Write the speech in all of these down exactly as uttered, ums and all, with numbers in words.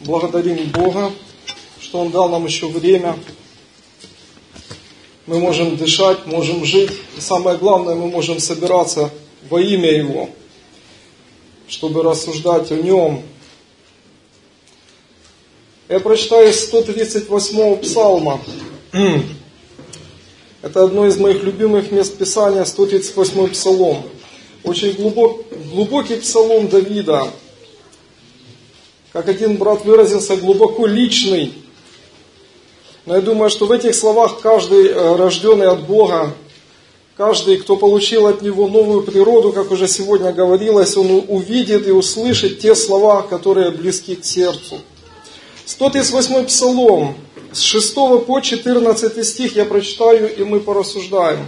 Благодарим Бога, что Он дал нам еще время. Мы можем дышать, можем жить. И самое главное, мы можем собираться во имя Его, чтобы рассуждать о Нем. Я прочитаю из сто тридцать восьмого псалма. Это одно из моих любимых мест Писания, сто тридцать восьмой псалом. Очень глубок, глубокий псалом Давида. Как один брат выразился, глубоко личный. Но я думаю, что в этих словах каждый рожденный от Бога, каждый, кто получил от Него новую природу, как уже сегодня говорилось, он увидит и услышит те слова, которые близки к сердцу. сто тридцать восьмой псалом, с шестого по четырнадцатый стих я прочитаю, и мы порассуждаем.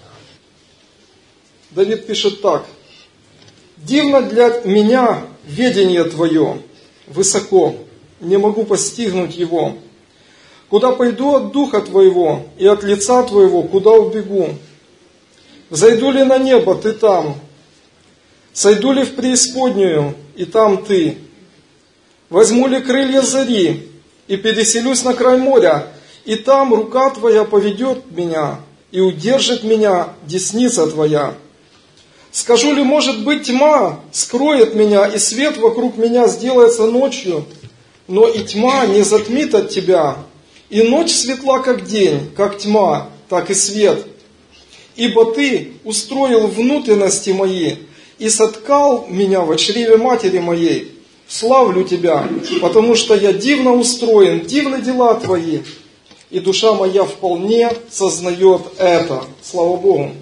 Давид пишет так. «Дивно для меня ведение Твое, высоко, не могу постигнуть его. Куда пойду от Духа Твоего, и от лица Твоего, куда убегу? Взойду ли на небо, Ты там? Сойду ли в преисподнюю, и там Ты? Возьму ли крылья зари, и переселюсь на край моря, и там рука Твоя поведет меня, и удержит меня десница Твоя. Скажу ли, может быть, тьма скроет меня, и свет вокруг меня сделается ночью, но и тьма не затмит от Тебя, и ночь светла, как день, как тьма, так и свет. Ибо Ты устроил внутренности мои, и соткал меня в чреве матери моей. Славлю Тебя, потому что я дивно устроен, дивны дела Твои, и душа моя вполне сознает это». Слава Богу.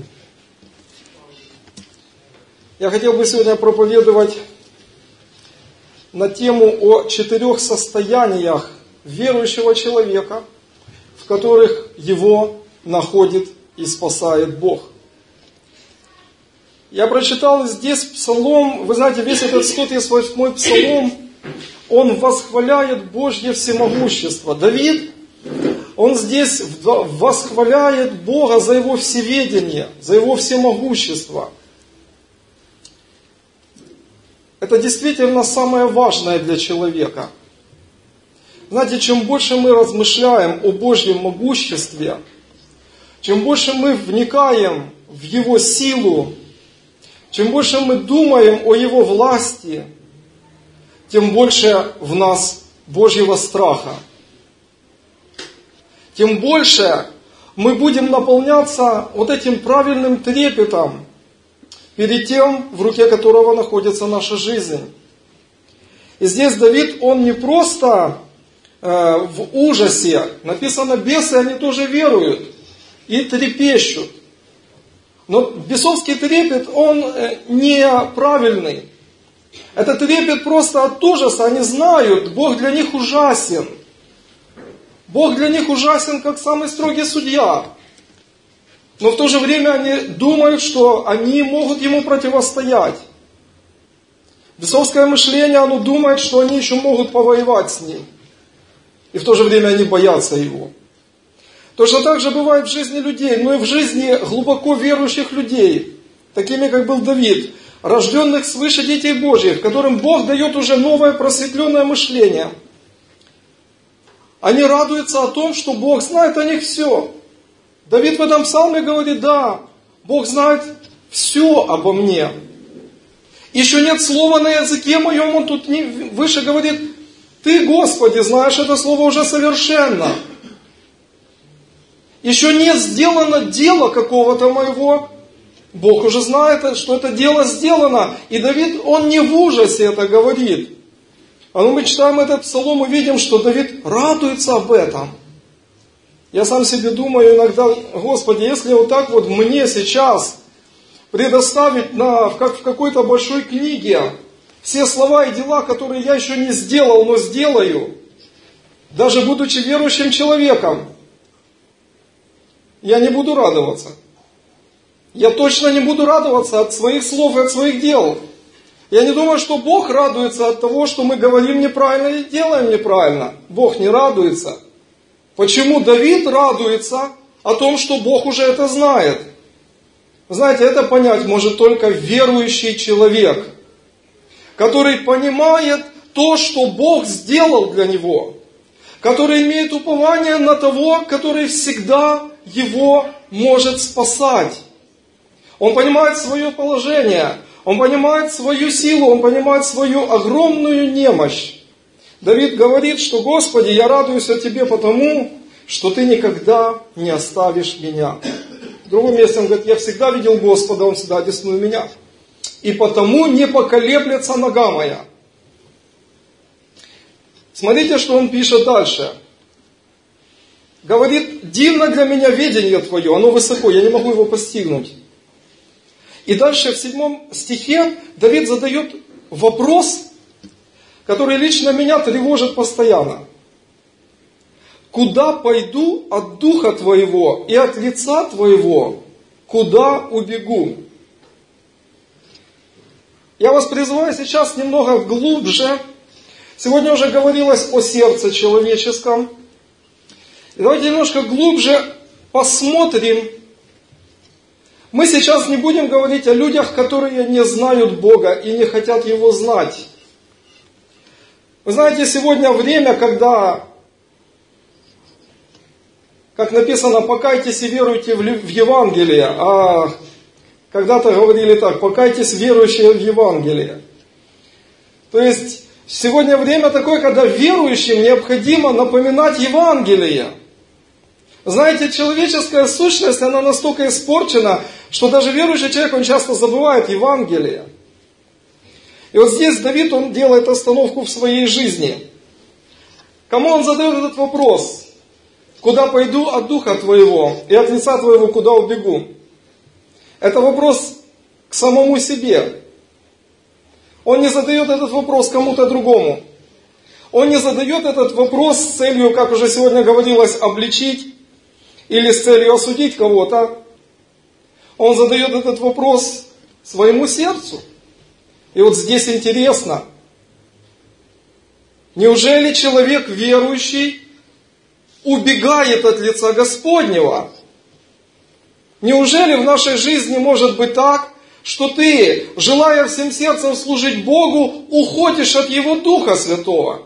Я хотел бы сегодня проповедовать на тему о четырех состояниях верующего человека, в которых его находит и спасает Бог. Я прочитал здесь псалом, вы знаете, весь этот сто тридцать восьмой псалом, он восхваляет Божье всемогущество. Давид, он здесь восхваляет Бога за Его всеведение, за Его всемогущество. Это действительно самое важное для человека. Знаете, чем больше мы размышляем о Божьем могуществе, чем больше мы вникаем в Его силу, чем больше мы думаем о Его власти, тем больше в нас Божьего страха. Тем больше мы будем наполняться вот этим правильным трепетом перед тем, в руке которого находится наша жизнь. И здесь Давид, он не просто э, в ужасе. Написано, бесы, они тоже веруют и трепещут. Но бесовский трепет, он неправильный. Это трепет просто от ужаса. Они знают, Бог для них ужасен. Бог для них ужасен, как самый строгий судья. Но в то же время они думают, что они могут Ему противостоять. Бесовское мышление, оно думает, что они еще могут повоевать с Ним. И в то же время они боятся Его. Точно так же бывает в жизни людей, но и в жизни глубоко верующих людей, такими как был Давид, рожденных свыше детей Божьих, которым Бог дает уже новое просветленное мышление. Они радуются о том, что Бог знает о них все. Давид в этом псалме говорит, да, Бог знает все обо мне. Еще нет слова на языке моем, он тут выше говорит, Ты, Господи, знаешь это слово уже совершенно. Еще не сделано дело какого-то моего. Бог уже знает, что это дело сделано. И Давид, он не в ужасе это говорит. А мы читаем этот псалом и видим, что Давид радуется об этом. Я сам себе думаю иногда, Господи, если вот так вот мне сейчас предоставить, на, как в какой-то большой книге, все слова и дела, которые я еще не сделал, но сделаю, даже будучи верующим человеком, я не буду радоваться. Я точно не буду радоваться от своих слов и от своих дел. Я не думаю, что Бог радуется от того, что мы говорим неправильно и делаем неправильно. Бог не радуется. Почему Давид радуется о том, что Бог уже это знает? Знаете, это понять может только верующий человек, который понимает то, что Бог сделал для него, который имеет упование на того, который всегда его может спасать. Он понимает свое положение, он понимает свою силу, он понимает свою огромную немощь. Давид говорит, что «Господи, я радуюсь о Тебе потому, что Ты никогда не оставишь меня». В другом месте он говорит, я всегда видел Господа, Он всегда одесную меня. И потому не поколеблется нога моя. Смотрите, что он пишет дальше. Говорит, дивно для меня ведение Твое, оно высоко, я не могу его постигнуть. И дальше в седьмом стихе Давид задает вопрос, который лично меня тревожит постоянно. Куда пойду от Духа Твоего и от лица Твоего, куда убегу? Я вас призываю сейчас немного глубже. Сегодня уже говорилось о сердце человеческом. И давайте немножко глубже посмотрим. Мы сейчас не будем говорить о людях, которые не знают Бога и не хотят Его знать. Вы знаете, сегодня время, когда, как написано, покайтесь и веруйте в Евангелие, а когда-то говорили так, покайтесь, верующие в Евангелие. То есть, сегодня время такое, когда верующим необходимо напоминать Евангелие. Знаете, человеческая сущность, она настолько испорчена, что даже верующий человек, он часто забывает Евангелие. И вот здесь Давид, он делает остановку в своей жизни. Кому он задает этот вопрос? Куда пойду от Духа Твоего и от лица Твоего куда убегу? Это вопрос к самому себе. Он не задает этот вопрос кому-то другому. Он не задает этот вопрос с целью, как уже сегодня говорилось, обличить или с целью осудить кого-то. Он задает этот вопрос своему сердцу. И вот здесь интересно. Неужели человек верующий убегает от лица Господнего? Неужели в нашей жизни может быть так, что ты, желая всем сердцем служить Богу, уходишь от Его Духа Святого?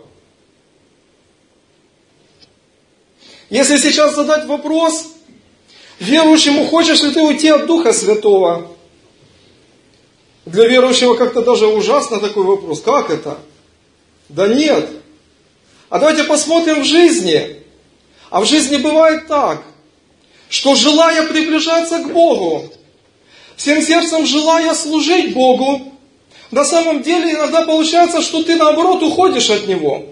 Если сейчас задать вопрос верующему, хочешь ли ты уйти от Духа Святого? Для верующего как-то даже ужасно такой вопрос. Как это? Да нет. А давайте посмотрим в жизни. А в жизни бывает так, что желая приближаться к Богу, всем сердцем желая служить Богу, на самом деле иногда получается, что ты наоборот уходишь от Него.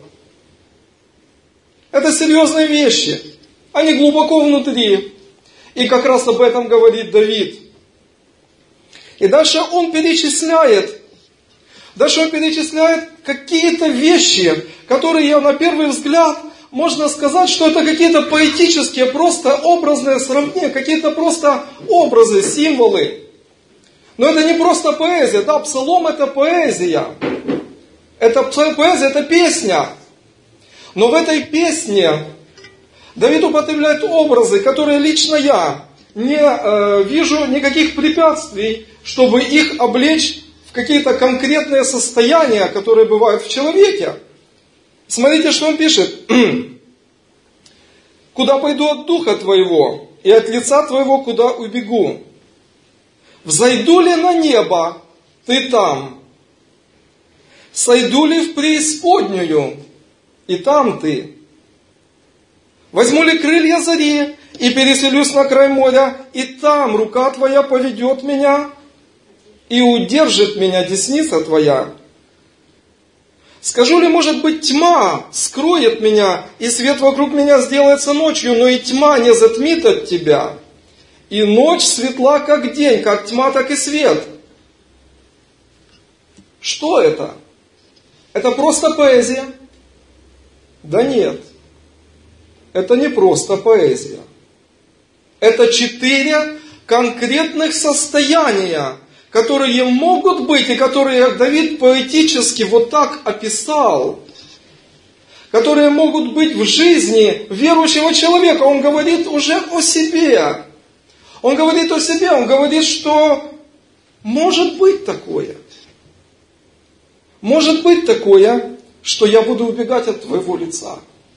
Это серьезные вещи. Они глубоко внутри. И как раз об этом говорит Давид. И дальше он перечисляет, дальше он перечисляет какие-то вещи, которые на первый взгляд можно сказать, что это какие-то поэтические, просто образные сравнения, какие-то просто образы, символы. Но это не просто поэзия, да, псалом это поэзия. Это поэзия, это песня. Но в этой песне Давид употребляет образы, которые лично я не э, вижу никаких препятствий, чтобы их облечь в какие-то конкретные состояния, которые бывают в человеке. Смотрите, что он пишет. «Куда пойду от Духа Твоего, и от лица Твоего куда убегу? Взойду ли на небо, Ты там? Сойду ли в преисподнюю, и там Ты? Возьму ли крылья зари, и переселюсь на край моря, и там рука Твоя поведет меня, и удержит меня десница Твоя? Скажу ли, может быть, тьма скроет меня, и свет вокруг меня сделается ночью, но и тьма не затмит от Тебя. И ночь светла, как день, как тьма, так и свет». Что это? Это просто поэзия? Да нет. Это не просто поэзия. Это четыре конкретных состояния, которые могут быть, и которые Давид поэтически вот так описал, которые могут быть в жизни верующего человека. Он говорит уже о себе. Он говорит о себе, он говорит, что может быть такое. Может быть такое, что я буду убегать от Твоего лица.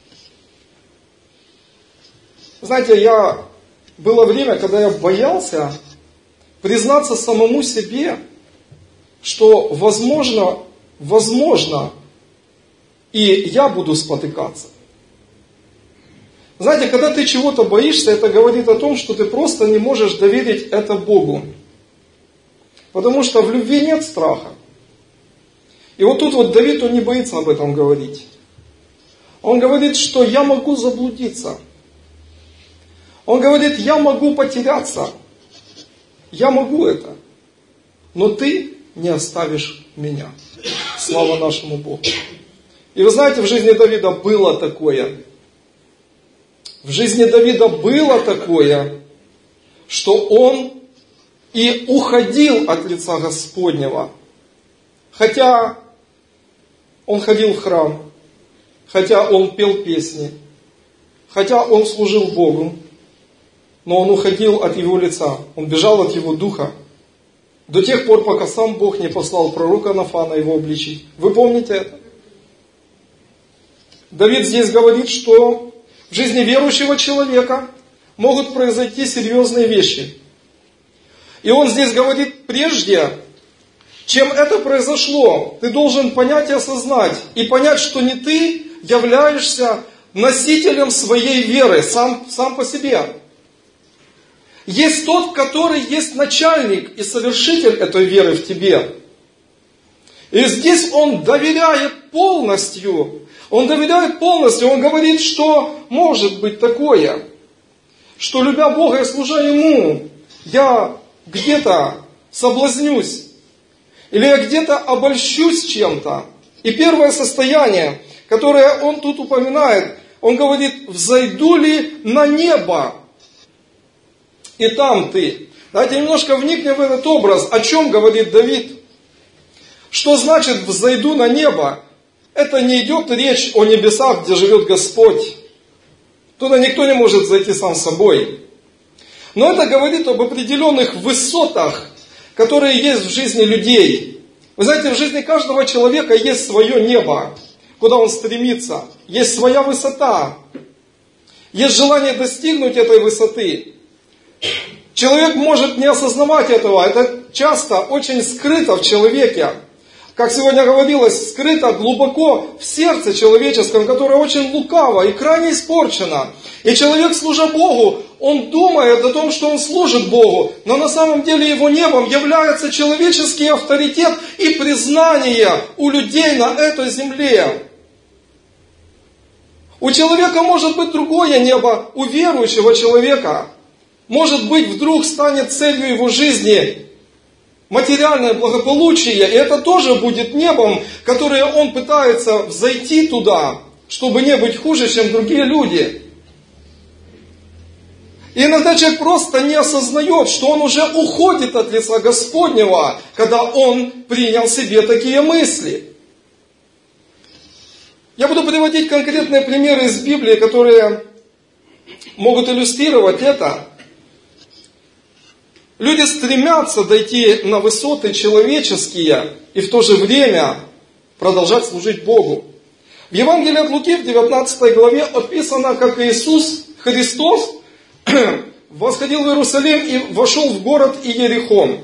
Знаете, я... было время, когда я боялся признаться самому себе, что возможно, возможно, и я буду спотыкаться. Знаете, когда ты чего-то боишься, это говорит о том, что ты просто не можешь доверить это Богу. Потому что в любви нет страха. И вот тут вот Давид, он не боится об этом говорить. Он говорит, что я могу заблудиться. Он говорит, я могу потеряться. Я могу это. Но ты не оставишь меня. Слава нашему Богу. И вы знаете, в жизни Давида было такое. В жизни Давида было такое, что он и уходил от лица Господнего. Хотя он ходил в храм, хотя он пел песни, хотя он служил Богу, но он уходил от Его лица, он бежал от Его духа, до тех пор, пока сам Бог не послал пророка Нафана его обличить. Вы помните это? Давид здесь говорит, что в жизни верующего человека могут произойти серьезные вещи. И он здесь говорит, прежде чем это произошло, ты должен понять и осознать, и понять, что не ты являешься носителем своей веры сам, сам по себе. Есть тот, который есть начальник и совершитель этой веры в тебе. И здесь он доверяет полностью, он доверяет полностью, он говорит, что может быть такое, что любя Бога и служа Ему, я где-то соблазнюсь, или я где-то обольщусь чем-то. И первое состояние, которое он тут упоминает, он говорит, взойду ли на небо, и там ты. Давайте немножко вникнем в этот образ, о чем говорит Давид. Что значит взойду на небо? Это не идет речь о небесах, где живет Господь. Туда никто не может зайти сам собой. Но это говорит об определенных высотах, которые есть в жизни людей. Вы знаете, в жизни каждого человека есть свое небо, куда он стремится. Есть своя высота. Есть желание достигнуть этой высоты. Человек может не осознавать этого. Это часто очень скрыто в человеке. Как сегодня говорилось, скрыто глубоко в сердце человеческом, которое очень лукаво и крайне испорчено. И человек, служа Богу, он думает о том, что он служит Богу, но на самом деле его небом является человеческий авторитет и признание у людей на этой земле. У человека может быть другое небо, у верующего человека. Может быть, вдруг станет целью его жизни материальное благополучие, и это тоже будет небом, которое он пытается взойти туда, чтобы не быть хуже, чем другие люди. И иногда человек просто не осознает, что он уже уходит от лица Господнего, когда он принял себе такие мысли. Я буду приводить конкретные примеры из Библии, которые могут иллюстрировать это. Люди стремятся дойти на высоты человеческие и в то же время продолжать служить Богу. В Евангелии от Луки в девятнадцатой главе описано, как Иисус Христос восходил в Иерусалим и вошел в город Иерихон.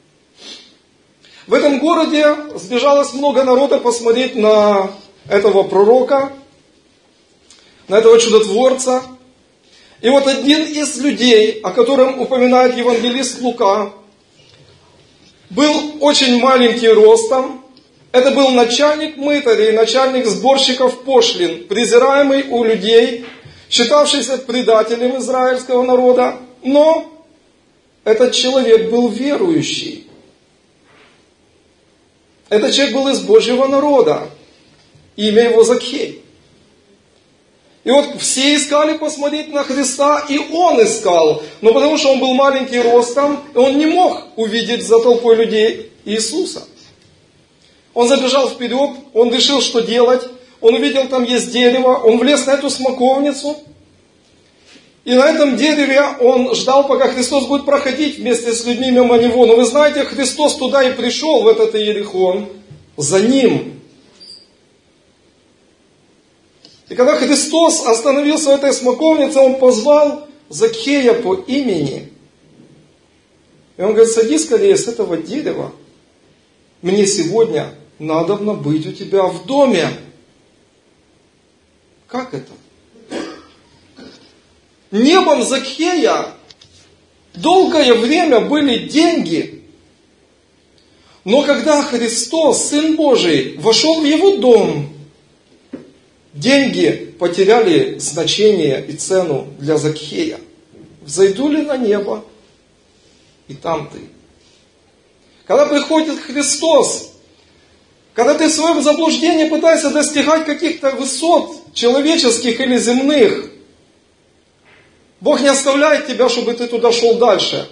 В этом городе сбежалось много народа посмотреть на этого пророка, на этого чудотворца. И вот один из людей, о котором упоминает евангелист Лука, был очень маленький ростом. Это был начальник мытарей, начальник сборщиков пошлин, презираемый у людей, считавшийся предателем израильского народа. Но этот человек был верующий. Этот человек был из Божьего народа. Имя его Закхей. И вот все искали посмотреть на Христа, и он искал. Но потому что он был маленький ростом, он не мог увидеть за толпой людей Иисуса. Он забежал вперед, он решил, что делать. Он увидел, там есть дерево, он влез на эту смоковницу. И на этом дереве он ждал, пока Христос будет проходить вместе с людьми мимо него. Но вы знаете, Христос туда и пришел, в этот Иерихон, за ним. И когда Христос остановился в этой смоковнице, Он позвал Закхея по имени. И Он говорит: садись скорее с этого дерева. Мне сегодня надобно быть у тебя в доме. Как это? Небом Закхея долгое время были деньги. Но когда Христос, Сын Божий, вошел в его дом, деньги потеряли значение и цену для Закхея. Взойду ли на небо, и там ты. Когда приходит Христос, когда ты в своем заблуждении пытаешься достигать каких-то высот человеческих или земных, Бог не оставляет тебя, чтобы ты туда шел дальше.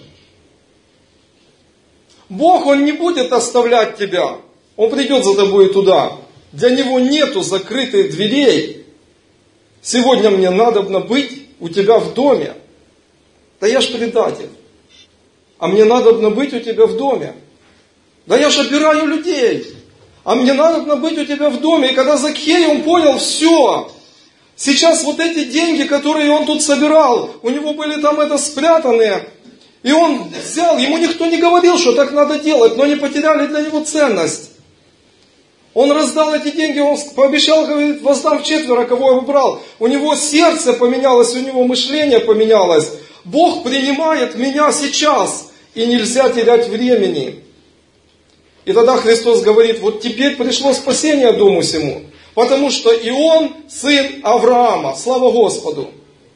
Бог, Он не будет оставлять тебя. Он придет за тобой туда. Для Него нету закрытых дверей. Сегодня мне надобно быть у тебя в доме. Да я ж предатель. А мне надобно быть у тебя в доме. Да я ж обираю людей. А мне надобно быть у тебя в доме. И когда Закхей, он понял, все. Сейчас вот эти деньги, которые он тут собирал, у него были там это спрятанные. И он взял, ему никто не говорил, что так надо делать, но они потеряли для него ценность. Он раздал эти деньги, он пообещал, говорит, воздам вчетверо, кого я выбрал. У него сердце поменялось, у него мышление поменялось. Бог принимает меня сейчас, и нельзя терять времени. И тогда Христос говорит: вот теперь пришло спасение дому сему, потому что и он сын Авраама. Слава Господу!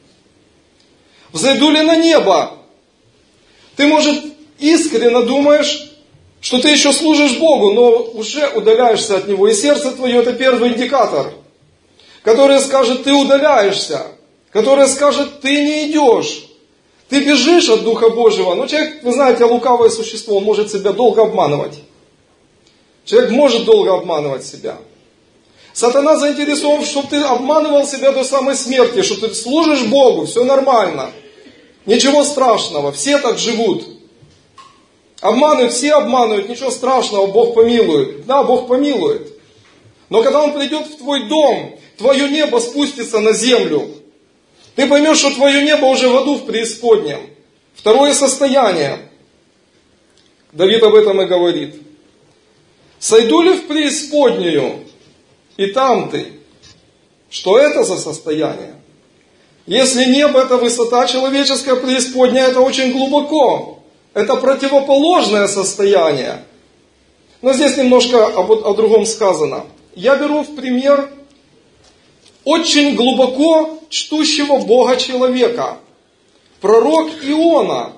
Взойду ли на небо? Ты, может, искренне думаешь, что ты еще служишь Богу, но уже удаляешься от Него. И сердце твое — это первый индикатор, который скажет: ты удаляешься, который скажет: ты не идешь, ты бежишь от Духа Божьего. Но человек, вы знаете, лукавое существо, он может себя долго обманывать. Человек может долго обманывать себя. Сатана заинтересован, чтобы ты обманывал себя до самой смерти, что ты служишь Богу, все нормально. Ничего страшного, все так живут. Обманывают, все обманывают, ничего страшного, Бог помилует. Да, Бог помилует. Но когда Он придет в твой дом, твое небо спустится на землю. Ты поймешь, что твое небо уже в аду в преисподнем. Второе состояние. Давид об этом и говорит. Сойду ли в преисподнюю, и там ты? Что это за состояние? Если небо — это высота человеческая, преисподняя — это очень глубоко. Это противоположное состояние. Но здесь немножко об, о другом сказано. Я беру в пример очень глубоко чтущего Бога человека. Пророк Иона.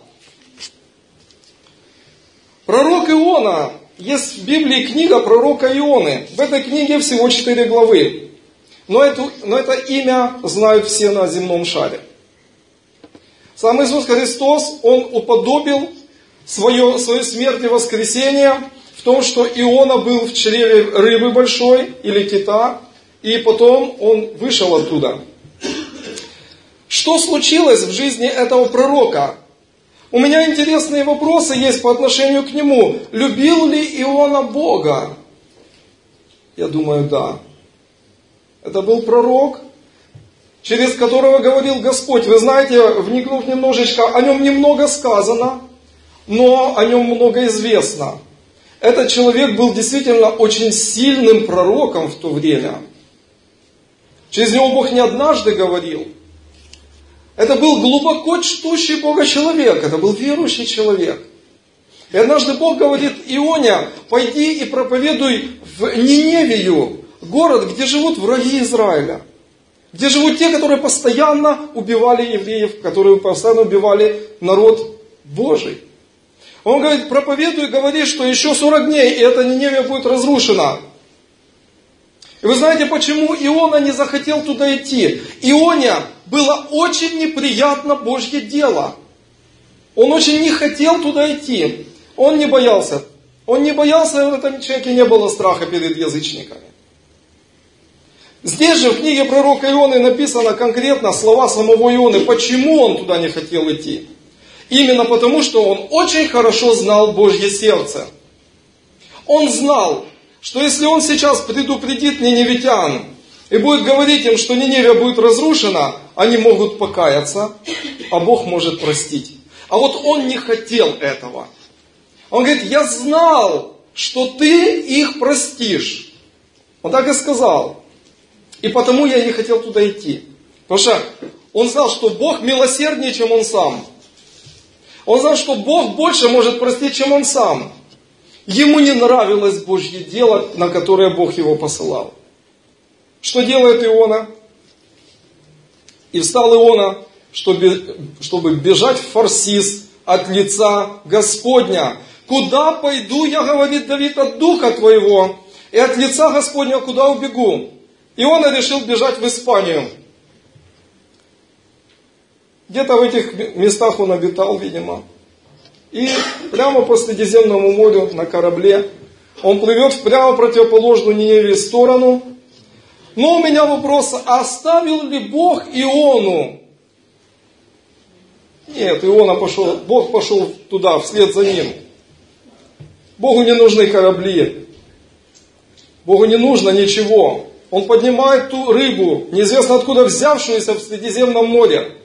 Пророк Иона. Есть в Библии книга пророка Ионы. В этой книге всего четыре главы. Но, эту, но это имя знают все на земном шаре. Сам Иисус Христос, Он уподобил свое, свою смерть и воскресение в том, что Иона был в чреве рыбы большой или кита, и потом он вышел оттуда. Что случилось в жизни этого пророка? У меня интересные вопросы есть по отношению к нему. Любил ли Иона Бога? Я думаю, да. Это был пророк, через которого говорил Господь. Вы знаете, вникнув немножечко, о нем немного сказано, но о нем много известно. Этот человек был действительно очень сильным пророком в то время. Через него Бог не однажды говорил. Это был глубоко чтущий Бога человек, это был верующий человек. И однажды Бог говорит Ионе: пойди и проповедуй в Ниневию, город, где живут враги Израиля. Где живут те, которые постоянно убивали евреев, которые постоянно убивали народ Божий. Он говорит: проповедуй, говори, что еще сорок дней, и эта Ниневия будет разрушена. И вы знаете, почему Иона не захотел туда идти? Ионе было очень неприятно Божье дело. Он очень не хотел туда идти. Он не боялся. Он не боялся, и в этом человеке не было страха перед язычниками. Здесь же в книге пророка Ионы написано конкретно слова самого Ионы, почему он туда не хотел идти. Именно потому, что он очень хорошо знал Божье сердце. Он знал, что если он сейчас предупредит ниневитян, и будет говорить им, что Ниневия будет разрушена, они могут покаяться, а Бог может простить. А вот он не хотел этого. Он говорит, я знал, что ты их простишь. Он так и сказал. И потому я не хотел туда идти. Потому что он знал, что Бог милосерднее, чем он сам. Он знал, что Бог больше может простить, чем он сам. Ему не нравилось Божье дело, на которое Бог его посылал. Что делает Иона? И встал Иона, чтобы, чтобы бежать в Фарсис от лица Господня. Куда пойду я, говорит Давид, от духа твоего, и от лица Господня куда убегу? Иона решил бежать в Испанию. Где-то в этих местах он обитал, видимо. И прямо по Средиземному морю на корабле он плывет в прямо противоположную Ниневии сторону. Но у меня вопрос, оставил ли Бог Иону? Нет, Иона пошел, Бог пошел туда, вслед за ним. Богу не нужны корабли. Богу не нужно ничего. Он поднимает ту рыбу, неизвестно откуда взявшуюся в Средиземном море.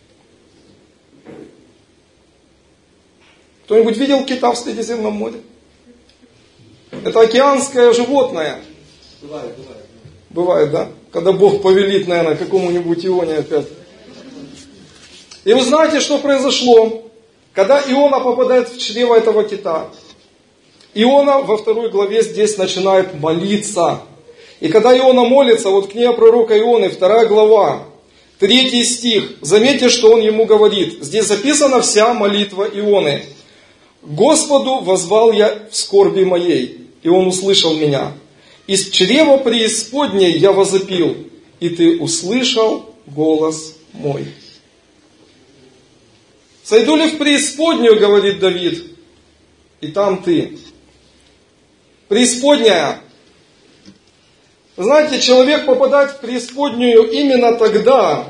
Кто-нибудь видел кита в Средиземном море? Это океанское животное. Бывает, бывает. Бывает, да? Когда Бог повелит, наверное, какому-нибудь Ионе опять. И вы знаете, что произошло? Когда Иона попадает в чрево этого кита, Иона во второй главе здесь начинает молиться. И когда Иона молится, вот книга пророка Ионы, вторая глава, третий стих, заметьте, что он ему говорит. Здесь записана вся молитва Ионы. «Господу воззвал я в скорби моей, и Он услышал меня. Из чрева преисподней я возопил, и Ты услышал голос мой». «Сойду ли в преисподнюю, — говорит Давид, — и там Ты». Преисподняя. Знаете, человек попадает в преисподнюю именно тогда.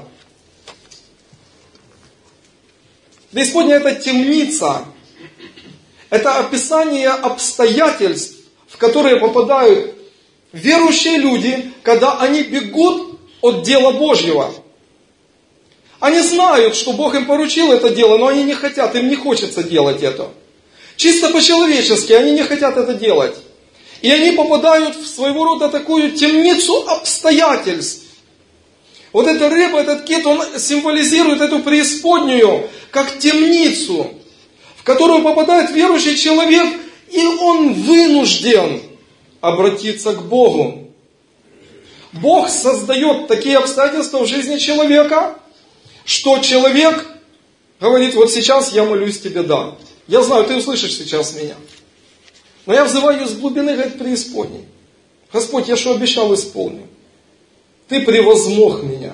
Преисподняя — это темница. Это описание обстоятельств, в которые попадают верующие люди, когда они бегут от дела Божьего. Они знают, что Бог им поручил это дело, но они не хотят, им не хочется делать это. Чисто по-человечески они не хотят это делать. И они попадают в своего рода такую темницу обстоятельств. Вот эта рыба, этот кит, он символизирует эту преисподнюю, как темницу, в которую попадает верующий человек, и он вынужден обратиться к Богу. Бог создает такие обстоятельства в жизни человека, что человек говорит, вот сейчас я молюсь тебе, да. Я знаю, ты услышишь сейчас меня. Но я взываю из глубины, говорит, преисподней. Господь, я что обещал, исполню. Ты превозмог меня.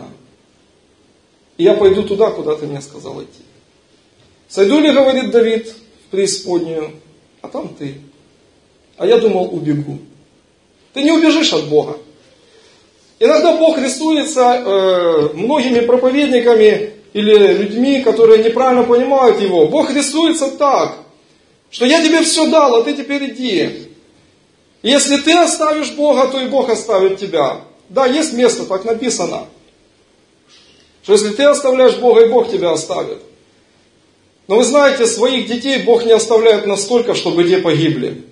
И я пойду туда, куда ты мне сказал идти. Сойду ли, говорит Давид, в преисподнюю, а там ты. А я думал, убегу. Ты не убежишь от Бога. Иногда Бог рисуется э, многими проповедниками или людьми, которые неправильно понимают Его. Бог рисуется так, что я тебе все дал, а ты теперь иди. Если ты оставишь Бога, то и Бог оставит тебя. Да, есть место, так написано. Что если ты оставляешь Бога, и Бог тебя оставит. Но вы знаете, своих детей Бог не оставляет настолько, чтобы те погибли.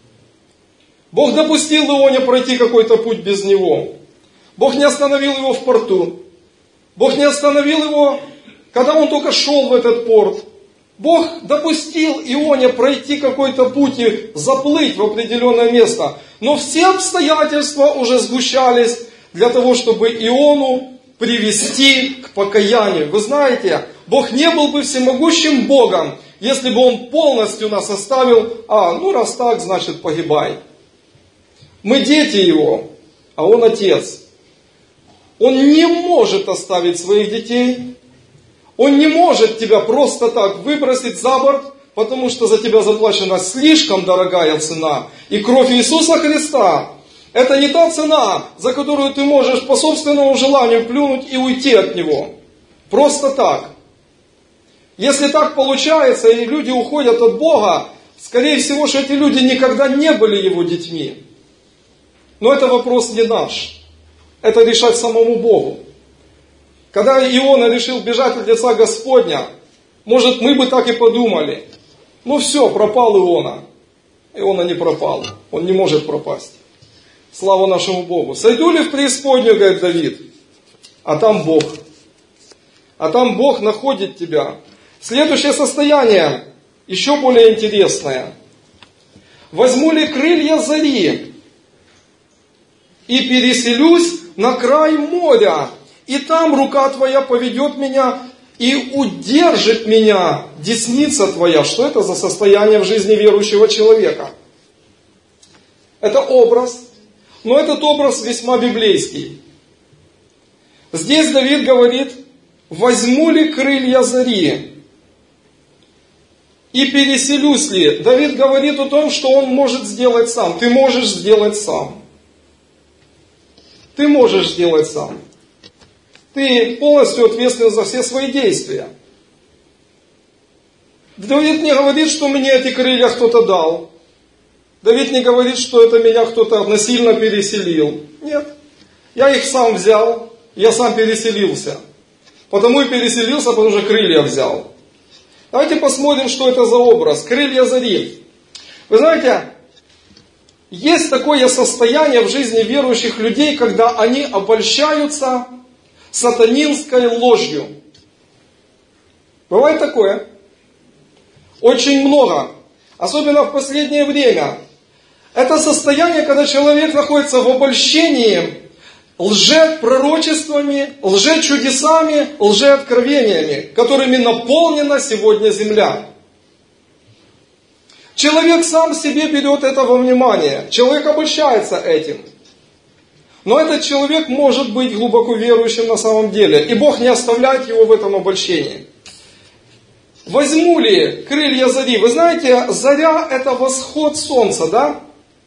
Бог допустил Ионе пройти какой-то путь без него. Бог не остановил его в порту. Бог не остановил его, когда он только шел в этот порт. Бог допустил Ионе пройти какой-то путь и заплыть в определенное место. Но все обстоятельства уже сгущались для того, чтобы Иону привести к покаянию. Вы знаете, Бог не был бы всемогущим Богом, если бы Он полностью нас оставил, а, ну раз так, значит погибай. Мы дети Его, а Он Отец. Он не может оставить своих детей. Он не может тебя просто так выбросить за борт, потому что за тебя заплачена слишком дорогая цена. И кровь Иисуса Христа – это не та цена, за которую ты можешь по собственному желанию плюнуть и уйти от Него. Просто так. Если так получается, и люди уходят от Бога, скорее всего, что эти люди никогда не были Его детьми. Но это вопрос не наш. это решать самому Богу. Когда Иона решил бежать от лица Господня, может, мы бы так и подумали. Ну все, пропал Иона. Иона не пропал. Он не может пропасть. Слава нашему Богу. Сойду ли в преисподнюю, говорит Давид? А там Бог. А там Бог находит тебя. Следующее состояние, еще более интересное. Возьму ли крылья зари и переселюсь на край моря, и там рука твоя поведет меня и удержит меня десница твоя. Что это за состояние в жизни верующего человека? Это образ, но этот образ весьма библейский. Здесь Давид говорит, возьму ли крылья зари и переселюсь ли. Давид говорит о том, что он может сделать сам. Ты можешь сделать сам. Ты можешь сделать сам. Ты полностью ответственен за все свои действия. Давид не говорит, что мне эти крылья кто-то дал. Давид не говорит, что это меня кто-то насильно переселил. Нет. Я их сам взял, я сам переселился. Потому и переселился, потому что крылья взял. Давайте посмотрим, что это за образ. Крылья зари. Вы знаете, есть такое состояние в жизни верующих людей, когда они обольщаются сатанинской ложью. Бывает такое. Очень много. Особенно в последнее время. Это состояние, когда человек находится в обольщении лжепророчествами, лжечудесами, лжеоткровениями, которыми наполнена сегодня земля. Человек сам себе берет это во внимание. Человек обольщается этим. Но этот человек может быть глубоко верующим на самом деле. И Бог не оставляет его в этом обольщении. Возьму ли крылья зари? Вы знаете, заря это восход солнца, да?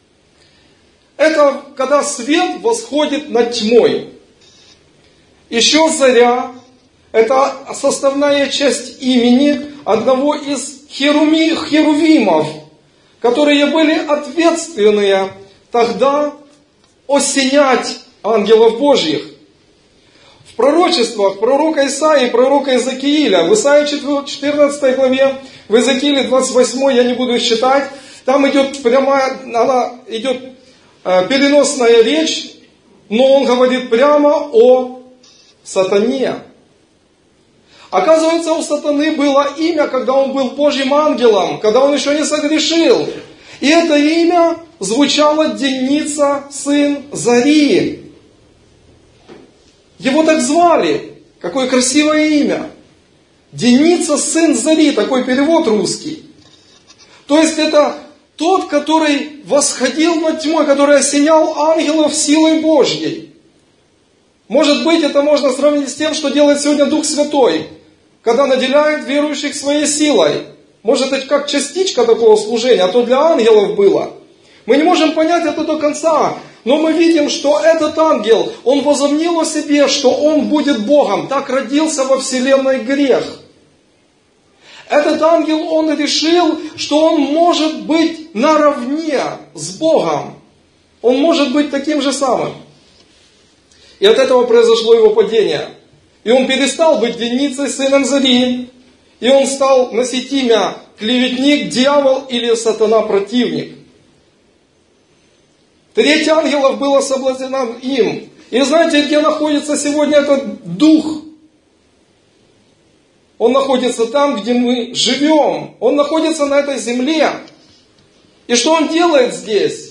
Это когда свет восходит над тьмой. Еще заря это составная часть имени одного из херуми, херувимов, которые были ответственные тогда осенять ангелов Божьих. В пророчествах пророка Исаии и пророка Иезекииля, в Исаии четырнадцатой главе, в Иезекииле двадцать восьмой, я не буду их читать, там идет прямая, она идет э, переносная речь, но он говорит прямо о сатане. Оказывается, у сатаны было имя, когда он был Божьим ангелом, когда он еще не согрешил. И это имя звучало Деница, сын Зари. Его так звали. Какое красивое имя. Деница, сын Зари. Такой перевод русский. То есть это тот, который восходил над тьмой, который осенял ангелов силой Божьей. Может быть, это можно сравнить с тем, что делает сегодня Дух Святой, когда наделяет верующих своей силой. Может, это как частичка такого служения, а то для ангелов было. Мы не можем понять это до конца, но мы видим, что этот ангел, он возомнил о себе, что он будет Богом. Так родился во вселенной грех. Этот ангел, он решил, что он может быть наравне с Богом. Он может быть таким же самым. И от этого произошло его падение. И он перестал быть Деницей, сыном Зари. И он стал носить имя клеветник, дьявол или сатана-противник. Треть ангелов было соблазнено им. И знаете, где находится сегодня этот дух? Он находится там, где мы живем. Он находится на этой земле. И что он делает здесь?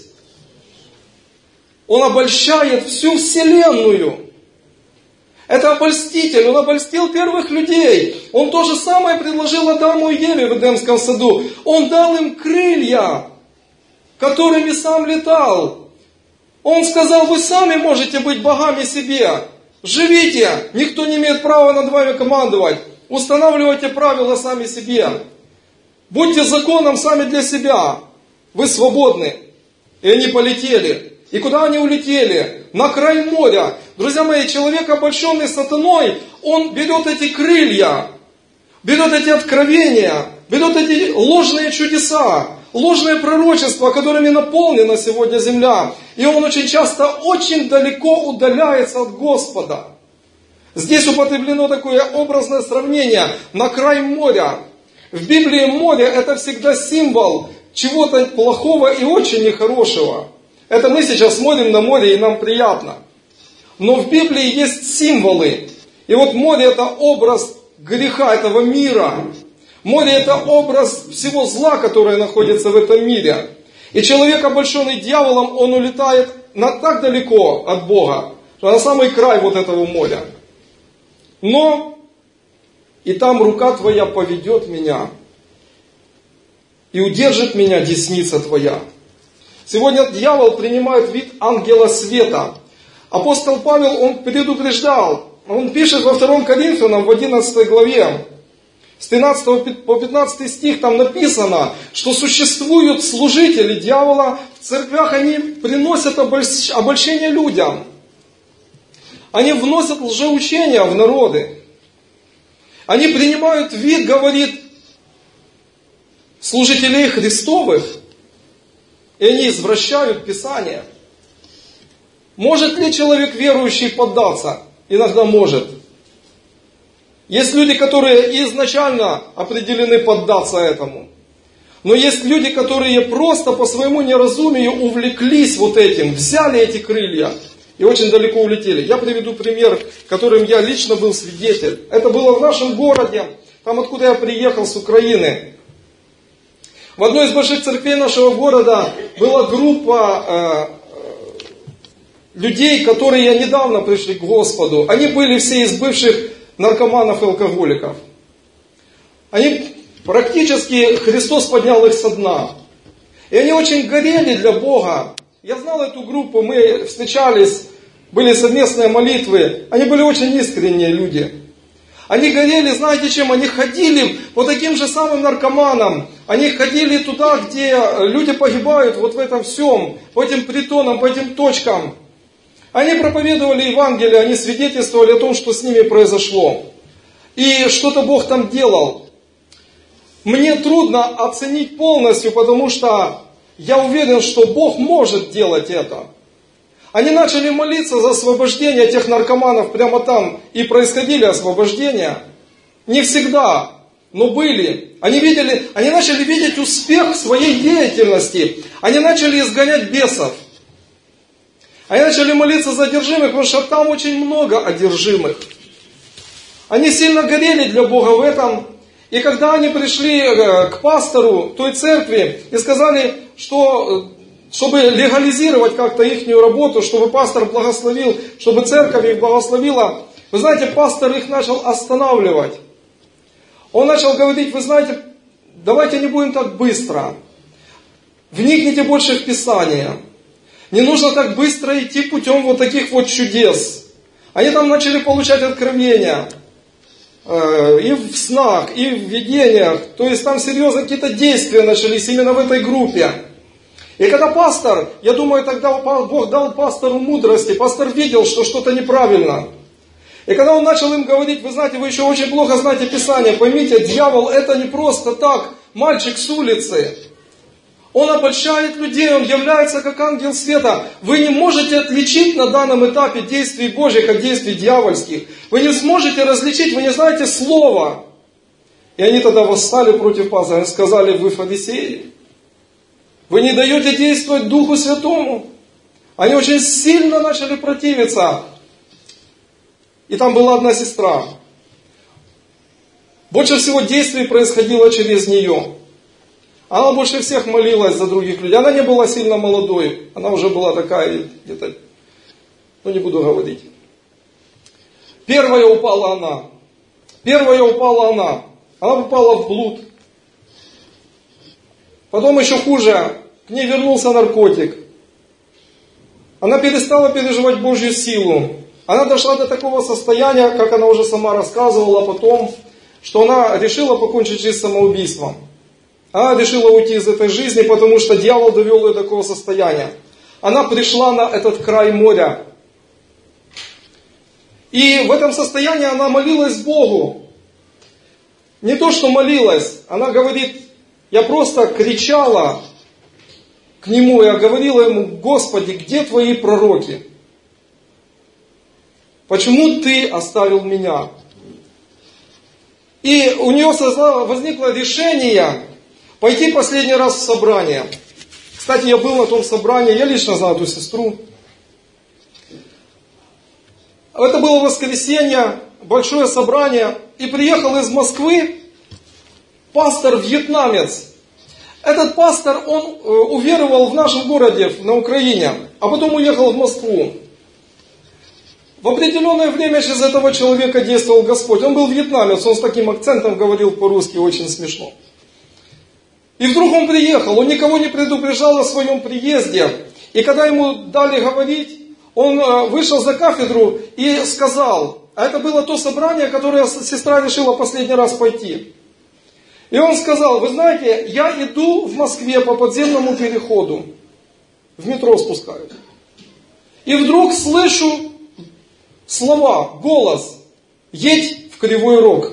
Он обольщает всю вселенную. Это обольститель, он обольстил первых людей. Он то же самое предложил Адаму и Еве в Эдемском саду. Он дал им крылья, которыми сам летал. Он сказал, вы сами можете быть богами себе. Живите, никто не имеет права над вами командовать. Устанавливайте правила сами себе. Будьте законом сами для себя. Вы свободны. И они полетели. И куда они улетели? На край моря. Друзья мои, человек, обольщенный сатаной, он берет эти крылья, берет эти откровения, берет эти ложные чудеса, ложные пророчества, которыми наполнена сегодня земля. И он очень часто очень далеко удаляется от Господа. Здесь употреблено такое образное сравнение на край моря. В Библии море это всегда символ чего-то плохого и очень нехорошего. Это мы сейчас смотрим на море и нам приятно. Но в Библии есть символы. И вот море это образ греха этого мира. Море это образ всего зла, которое находится в этом мире. И человек, обольщенный дьяволом, он улетает на так далеко от Бога, что на самый край вот этого моря. Но и там рука твоя поведет меня, и удержит меня десница твоя. Сегодня дьявол принимает вид ангела света. Апостол Павел, он предупреждал, он пишет во втором Коринфянам, в одиннадцатой главе, с тринадцатого по пятнадцатый стих там написано, что существуют служители дьявола, в церквях они приносят обольщение людям. Они вносят лжеучения в народы. Они принимают вид, говорит, служителей Христовых, и они извращают Писание. Может ли человек верующий поддаться? Иногда может. Есть люди, которые изначально определены поддаться этому. Но есть люди, которые просто по своему неразумию увлеклись вот этим, взяли эти крылья и очень далеко улетели. Я приведу пример, которым я лично был свидетель. Это было в нашем городе, там откуда я приехал, с Украины. В одной из больших церквей нашего города была группа э, людей, которые недавно пришли к Господу. Они были все из бывших наркоманов и алкоголиков. Они практически, Христос поднял их со дна. И они очень горели для Бога. Я знал эту группу, мы встречались, были совместные молитвы. Они были очень искренние люди. Они горели, знаете чем? Они ходили по таким же самым наркоманам. Они ходили туда, где люди погибают, вот в этом всем, по этим притонам, по этим точкам. Они проповедовали Евангелие, они свидетельствовали о том, что с ними произошло. И что-то Бог там делал. Мне трудно оценить полностью, потому что я уверен, что Бог может делать это. Они начали молиться за освобождение тех наркоманов прямо там, и происходили освобождения. Не всегда, но были. Они видели, они начали видеть успех в своей деятельности. Они начали изгонять бесов. Они начали молиться за одержимых, потому что там очень много одержимых. Они сильно горели для Бога в этом. И когда они пришли к пастору той церкви и сказали, что чтобы легализировать как-то их работу, чтобы пастор благословил, чтобы церковь их благословила, вы знаете, пастор их начал останавливать. Он начал говорить, вы знаете, давайте не будем так быстро. Вникните больше в Писание. Не нужно так быстро идти путем вот таких вот чудес. Они там начали получать откровения. Э, и в снах, и в видениях. То есть там серьезно какие-то действия начались именно в этой группе. И когда пастор, я думаю, тогда Бог дал пастору мудрости. Пастор видел, что что-то неправильно. И когда он начал им говорить, вы знаете, вы еще очень плохо знаете Писание. Поймите, дьявол это не просто так, мальчик с улицы. Он обольщает людей, он является как ангел света. Вы не можете отличить на данном этапе действий Божьих от действий дьявольских. Вы не сможете различить, вы не знаете слова. И они тогда восстали против пастора и сказали, вы фарисеи. Вы не даете действовать Духу Святому. Они очень сильно начали противиться. И там была одна сестра. Больше всего действий происходило через нее. Она больше всех молилась за других людей. Она не была сильно молодой. Она уже была такая, где-то, ну не буду говорить. Первая упала она. Первая упала она. Она попала в блуд. Потом еще хуже, к ней вернулся наркотик. Она перестала переживать Божью силу. Она дошла до такого состояния, как она уже сама рассказывала потом, что она решила покончить жизнь самоубийством. Она решила уйти из этой жизни, потому что дьявол довел ее до такого состояния. Она пришла на этот край моря. И в этом состоянии она молилась Богу. Не то, что молилась. Она говорит, я просто кричала к нему, я говорила ему: Господи, где твои пророки? Почему ты оставил меня? И у нее возникло решение пойти последний раз в собрание. Кстати, я был на том собрании, я лично знаю эту сестру. Это было воскресенье, большое собрание, и приехал из Москвы пастор-вьетнамец. Этот пастор, он уверовал в нашем городе, на Украине, а потом уехал в Москву. В определенное время через этого человека действовал Господь. Он был вьетнамец, он с таким акцентом говорил по-русски, очень смешно. И вдруг он приехал, он никого не предупреждал о своем приезде. И когда ему дали говорить, он вышел за кафедру и сказал, а это было то собрание, которое сестра решила последний раз пойти. И он сказал: вы знаете, я иду в Москве по подземному переходу, в метро спускаюсь. И вдруг слышу слова, голос: едь в Кривой Рог.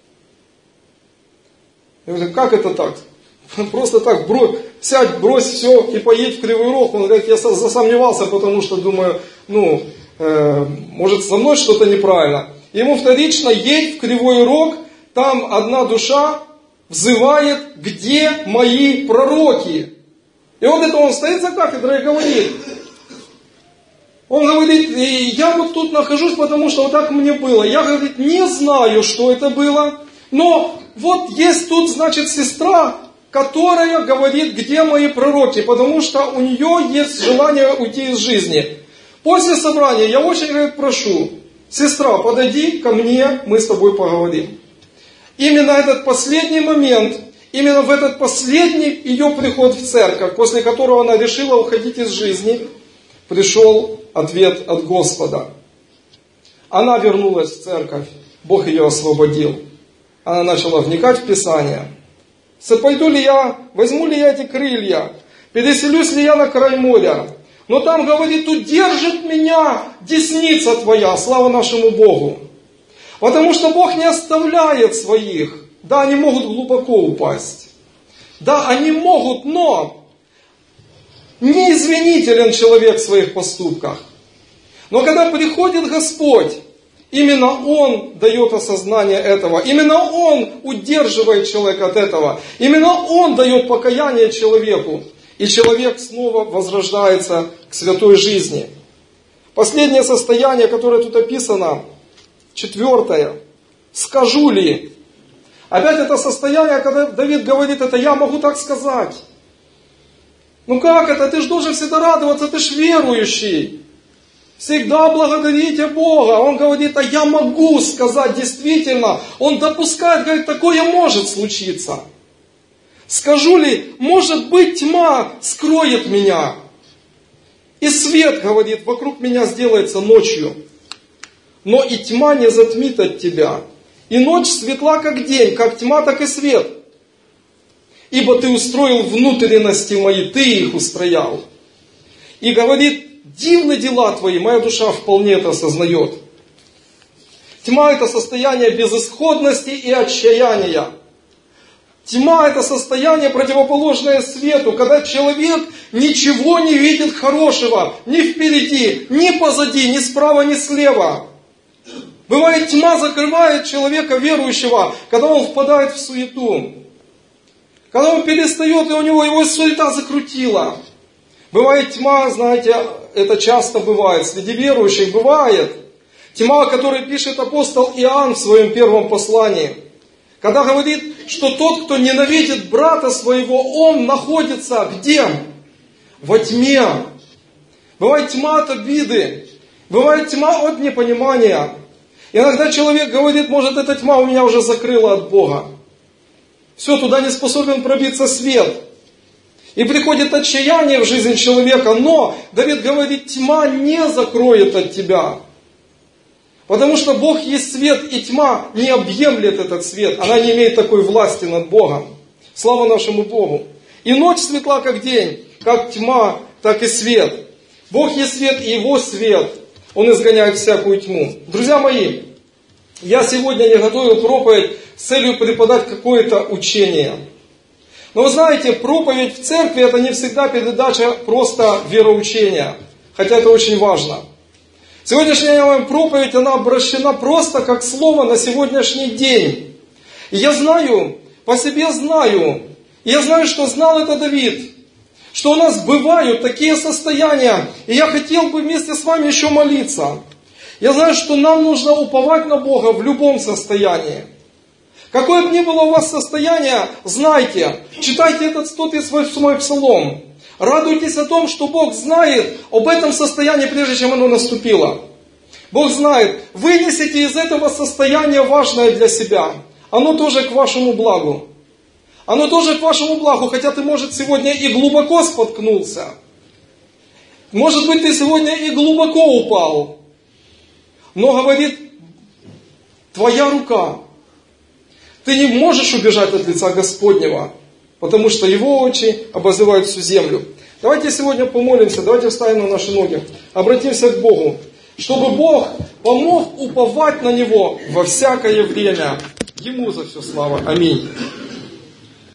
Я говорю: как это так? Просто так, брось, сядь, брось все и поедь в Кривой Рог. Он говорит: я засомневался, потому что думаю, ну, э, может со мной что-то неправильно. Ему вторично: едь в Кривой Рог, там одна душа взывает: где мои пророки? И вот это он стоит за кафедрой и говорит. Он говорит: я вот тут нахожусь, потому что вот так мне было. Я, говорит, не знаю, что это было, но вот есть тут, значит, сестра, которая говорит: где мои пророки, потому что у нее есть желание уйти из жизни. После собрания я очень, говорит, прошу, сестра, подойди ко мне, мы с тобой поговорим. Именно этот последний момент, именно в этот последний ее приход в церковь, после которого она решила уходить из жизни, пришел ответ от Господа. Она вернулась в церковь, Бог ее освободил. Она начала вникать в Писание. Пойду ли я, возьму ли я эти крылья, переселюсь ли я на край моря? Но там, говорит, удержит меня десница твоя, слава нашему Богу. Потому что Бог не оставляет своих. Да, они могут глубоко упасть. Да, они могут, но неизвинителен человек в своих поступках. Но когда приходит Господь, именно Он дает осознание этого. Именно Он удерживает человека от этого. Именно Он дает покаяние человеку. И человек снова возрождается к святой жизни. Последнее состояние, которое тут описано, четвертое. Скажу ли? Опять это состояние, когда Давид говорит, это я могу так сказать. Ну как это? Ты же должен всегда радоваться, ты же верующий. Всегда благодарите Бога. Он говорит, а я могу сказать действительно. Он допускает, говорит, такое может случиться. Скажу ли, может быть, тьма скроет меня. И свет, говорит, вокруг меня сделается ночью. Но и тьма не затмит от тебя. И ночь светла, как день, как тьма, так и свет. Ибо ты устроил внутренности мои, ты их устроял. И говорит, дивны дела твои, моя душа вполне это осознает. Тьма это состояние безысходности и отчаяния. Тьма это состояние, противоположное свету, когда человек ничего не видит хорошего, ни впереди, ни позади, ни справа, ни слева. Бывает, тьма закрывает человека верующего, когда он впадает в суету. Когда он перестает, и у него его суета закрутила. Бывает тьма, знаете, это часто бывает, среди верующих бывает. Тьма, о которой пишет апостол Иоанн в своем первом послании. Когда говорит, что тот, кто ненавидит брата своего, он находится где? Во тьме. Бывает тьма от обиды. Бывает тьма от непонимания. Иногда человек говорит, может, эта тьма у меня уже закрыла от Бога. Все, туда не способен пробиться свет. И приходит отчаяние в жизнь человека, но Давид говорит, тьма не закроет от тебя. Потому что Бог есть свет, и тьма не объемлет этот свет. Она не имеет такой власти над Богом. Слава нашему Богу. И ночь светла, как день, как тьма, так и свет. Бог есть свет, и Его свет, Он изгоняет всякую тьму. Друзья мои, я сегодня не готовил проповедь с целью преподать какое-то учение. Но вы знаете, проповедь в церкви это не всегда передача просто вероучения. Хотя это очень важно. Сегодняшняя проповедь, она обращена просто как слово на сегодняшний день. И я знаю, по себе знаю, и я знаю, что знал это Давид, что у нас бывают такие состояния, и я хотел бы вместе с вами еще молиться. Я знаю, что нам нужно уповать на Бога в любом состоянии. Какое бы ни было у вас состояние, знайте, читайте этот сто тридцать восьмой псалом. Радуйтесь о том, что Бог знает об этом состоянии, прежде чем оно наступило. Бог знает, вынесите из этого состояния важное для себя. Оно тоже к вашему благу. Оно тоже к вашему благу, хотя ты, может, сегодня и глубоко споткнулся. Может быть, ты сегодня и глубоко упал. Но говорит, твоя рука. Ты не можешь убежать от лица Господнего, потому что Его очи обозревают всю землю. Давайте сегодня помолимся, давайте встанем на наши ноги, обратимся к Богу, чтобы Бог помог уповать на Него во всякое время. Ему за все слава. Аминь.